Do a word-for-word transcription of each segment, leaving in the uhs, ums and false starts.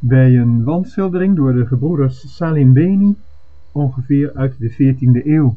bij een wandschildering door de gebroeders Salimbeni, ongeveer uit de veertiende eeuw.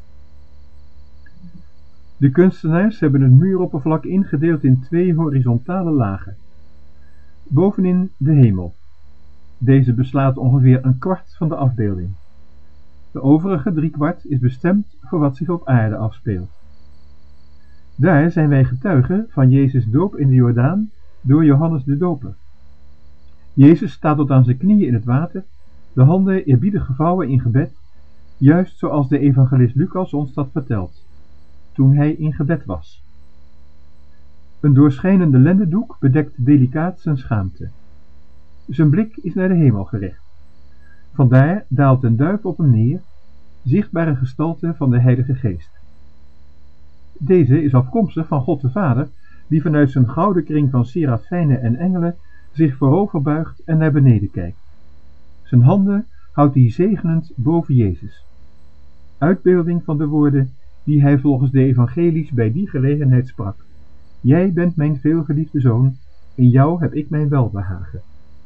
De kunstenaars hebben het muuroppervlak ingedeeld in twee horizontale lagen. Bovenin de hemel. Deze beslaat ongeveer een kwart van de afbeelding. De overige driekwart is bestemd voor wat zich op aarde afspeelt. Daar zijn wij getuigen van Jezus' doop in de Jordaan door Johannes de Doper. Jezus staat tot aan zijn knieën in het water, de handen eerbiedig gevouwen in gebed, juist zoals de evangelist Lucas ons dat vertelt, toen hij in gebed was. Een doorschijnende lendendoek bedekt delicaat zijn schaamte. Zijn blik is naar de hemel gericht. Vandaar daalt een duif op hem neer, zichtbare gestalte van de Heilige Geest. Deze is afkomstig van God de Vader, die vanuit zijn gouden kring van serafijnen en engelen zich voorover buigt en naar beneden kijkt. Zijn handen houdt hij zegenend boven Jezus. Uitbeelding van de woorden die hij volgens de evangelies bij die gelegenheid sprak. Jij bent mijn veelgeliefde zoon, in jou heb ik mijn welbehagen.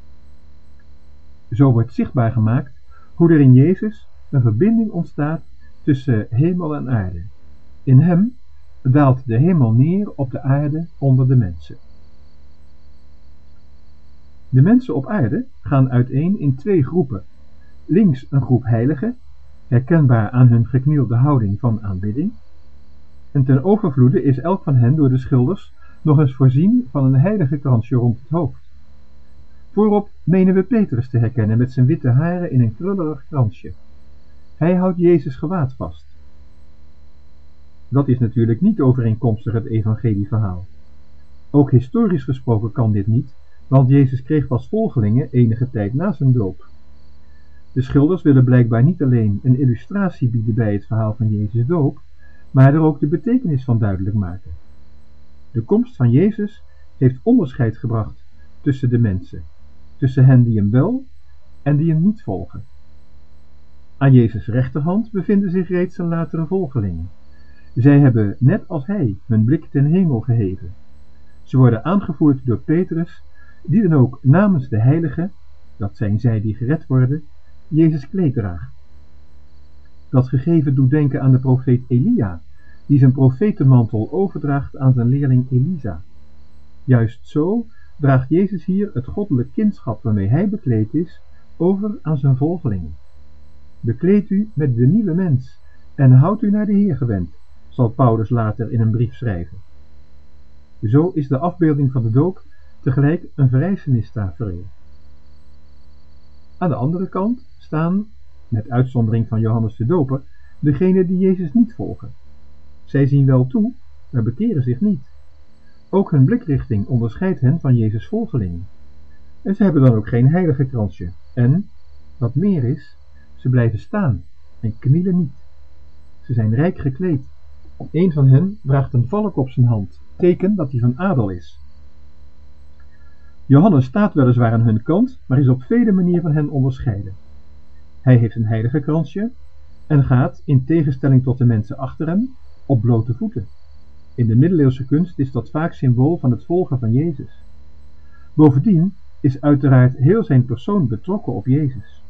Zo wordt zichtbaar gemaakt hoe er in Jezus een verbinding ontstaat tussen hemel en aarde. In hem daalt de hemel neer op de aarde onder de mensen. De mensen op aarde gaan uiteen in twee groepen. Links een groep heiligen, herkenbaar aan hun geknielde houding van aanbidding. En ten overvloede is elk van hen door de schilders nog eens voorzien van een heilige kransje rond het hoofd. Voorop menen we Petrus te herkennen met zijn witte haren in een krullerig kransje. Hij houdt Jezus gewaad vast. Dat is natuurlijk niet overeenkomstig het evangelieverhaal. Ook historisch gesproken kan dit niet, want Jezus kreeg pas volgelingen enige tijd na zijn doop. De schilders willen blijkbaar niet alleen een illustratie bieden bij het verhaal van Jezus' doop, maar er ook de betekenis van duidelijk maken. De komst van Jezus heeft onderscheid gebracht tussen de mensen, tussen hen die hem wel en die hem niet volgen. Aan Jezus' rechterhand bevinden zich reeds zijn latere volgelingen. Zij hebben, net als hij, hun blik ten hemel geheven. Ze worden aangevoerd door Petrus, die dan ook namens de heiligen, dat zijn zij die gered worden, Jezus kleed draagt. Dat gegeven doet denken aan de profeet Elia, die zijn profetenmantel overdraagt aan zijn leerling Elisa. Juist zo draagt Jezus hier het goddelijk kindschap waarmee hij bekleed is, over aan zijn volgelingen. Bekleed u met de nieuwe mens en houd u naar de Heer gewend, zal Paulus later in een brief schrijven. Zo is de afbeelding van de doop tegelijk een verrijzenistafereel. Aan de andere kant staan, met uitzondering van Johannes de Doper, degenen die Jezus niet volgen. Zij zien wel toe, maar bekeren zich niet. Ook hun blikrichting onderscheidt hen van Jezus' volgelingen. En ze hebben dan ook geen heilige kransje. En, wat meer is, ze blijven staan en knielen niet. Ze zijn rijk gekleed. Een van hen draagt een valk op zijn hand, teken dat hij van adel is. Johannes staat weliswaar aan hun kant, maar is op vele manieren van hen onderscheiden. Hij heeft een heilige kransje en gaat, in tegenstelling tot de mensen achter hem, op blote voeten. In de middeleeuwse kunst is dat vaak symbool van het volgen van Jezus. Bovendien is uiteraard heel zijn persoon betrokken op Jezus.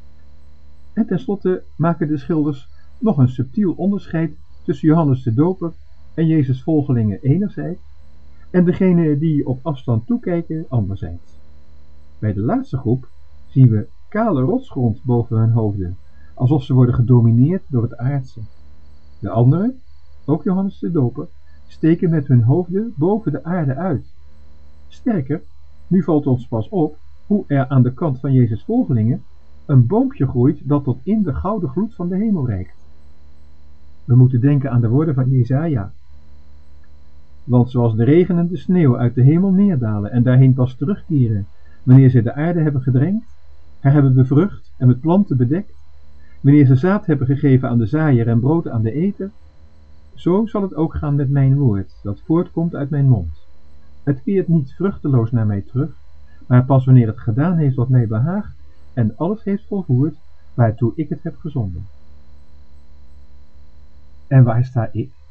En tenslotte maken de schilders nog een subtiel onderscheid tussen Johannes de Doper en Jezus' volgelingen enerzijds en degenen die op afstand toekijken anderzijds. Bij de laatste groep zien we kale rotsgrond boven hun hoofden, alsof ze worden gedomineerd door het aardse. De anderen, ook Johannes de Doper, steken met hun hoofden boven de aarde uit. Sterker, nu valt ons pas op hoe er aan de kant van Jezus' volgelingen een boompje groeit dat tot in de gouden gloed van de hemel reikt. We moeten denken aan de woorden van Jesaja. Want zoals de regen en de sneeuw uit de hemel neerdalen en daarheen pas terugkeren, wanneer ze de aarde hebben gedrenkt, haar hebben bevrucht en met planten bedekt, wanneer ze zaad hebben gegeven aan de zaaier en brood aan de eter, zo zal het ook gaan met mijn woord, dat voortkomt uit mijn mond. Het keert niet vruchteloos naar mij terug, maar pas wanneer het gedaan heeft wat mij behaagt en alles heeft volvoerd waartoe ik het heb gezonden. En waar sta ik?